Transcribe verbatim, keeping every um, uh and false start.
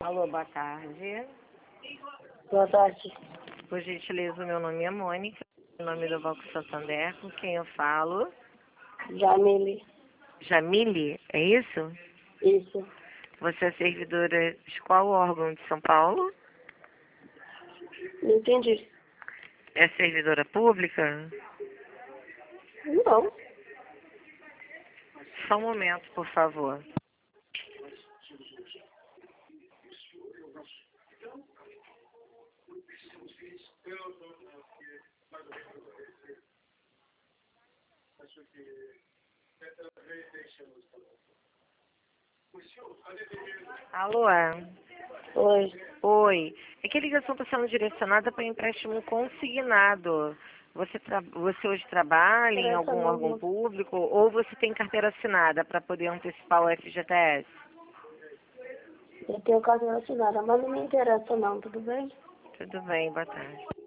Alô, boa tarde. Boa tarde. Por gentileza, o meu nome é Mônica, em nome do Banco Santander, com quem eu falo? Jamile. Jamile, é isso? Isso. Você é servidora de qual órgão de São Paulo? Não entendi. É servidora pública? Não. Só um momento, por favor. Alô? Oi. Oi. É que a ligação está sendo direcionada para empréstimo consignado. Você, tra... você hoje trabalha em Interessa algum não, órgão não. público ou você tem carteira assinada para poder antecipar o F G T S? Eu tenho carteira assinada, mas não me interessa não, tudo bem? Tudo bem, boa tarde.